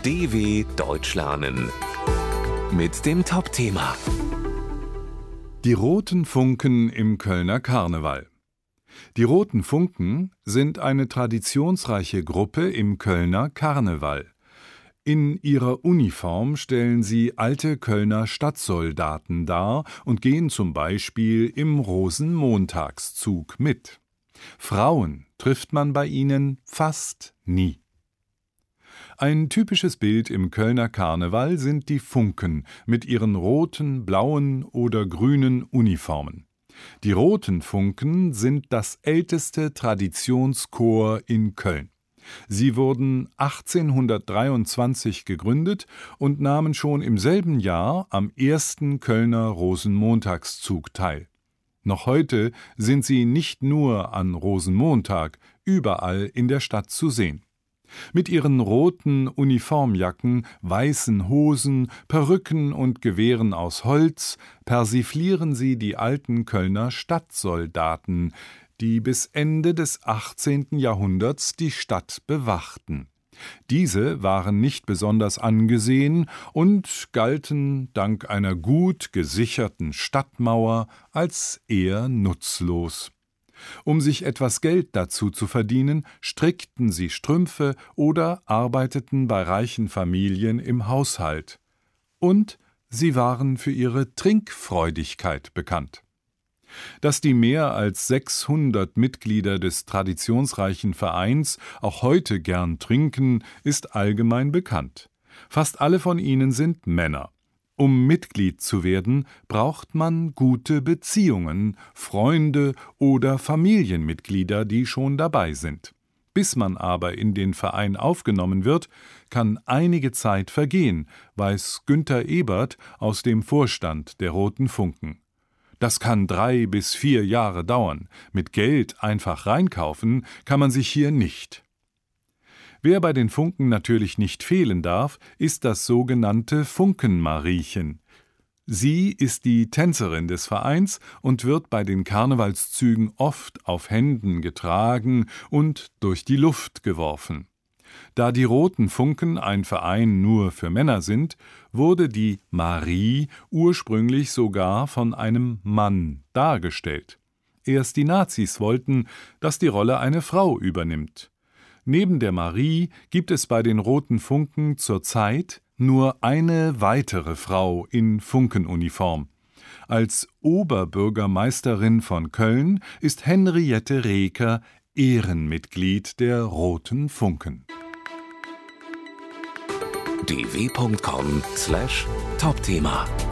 DW Deutsch lernen mit dem Top-Thema Die roten Funken im Kölner Karneval. Die Roten Funken sind eine traditionsreiche Gruppe im Kölner Karneval. In ihrer Uniform stellen sie alte Kölner Stadtsoldaten dar und gehen zum Beispiel im Rosenmontagszug mit. Frauen trifft man bei ihnen fast nie. Ein typisches Bild im Kölner Karneval sind die Funken mit ihren roten, blauen oder grünen Uniformen. Die Roten Funken sind das älteste Traditionskorps in Köln. Sie wurden 1823 gegründet und nahmen schon im selben Jahr am ersten Kölner Rosenmontagszug teil. Noch heute sind sie nicht nur an Rosenmontag überall in der Stadt zu sehen. Mit ihren roten Uniformjacken, weißen Hosen, Perücken und Gewehren aus Holz persiflieren sie die alten Kölner Stadtsoldaten, die bis Ende des 18. Jahrhunderts die Stadt bewachten. Diese waren nicht besonders angesehen und galten dank einer gut gesicherten Stadtmauer als eher nutzlos. Um sich etwas Geld dazu zu verdienen, strickten sie Strümpfe oder arbeiteten bei reichen Familien im Haushalt. Und sie waren für ihre Trinkfreudigkeit bekannt. Dass die mehr als 600 Mitglieder des traditionsreichen Vereins auch heute gern trinken, ist allgemein bekannt. Fast alle von ihnen sind Männer. Um Mitglied zu werden, braucht man gute Beziehungen, Freunde oder Familienmitglieder, die schon dabei sind. Bis man aber in den Verein aufgenommen wird, kann einige Zeit vergehen, weiß Günther Ebert aus dem Vorstand der Roten Funken. Das kann 3 bis 4 Jahre dauern. Mit Geld einfach reinkaufen kann man sich hier nicht. Wer bei den Funken natürlich nicht fehlen darf, ist das sogenannte Funkenmariechen. Sie ist die Tänzerin des Vereins und wird bei den Karnevalszügen oft auf Händen getragen und durch die Luft geworfen. Da die Roten Funken ein Verein nur für Männer sind, wurde die Marie ursprünglich sogar von einem Mann dargestellt. Erst die Nazis wollten, dass die Rolle eine Frau übernimmt. Neben der Marie gibt es bei den Roten Funken zurzeit nur eine weitere Frau in Funkenuniform. Als Oberbürgermeisterin von Köln ist Henriette Reker Ehrenmitglied der Roten Funken. dw.com/Topthema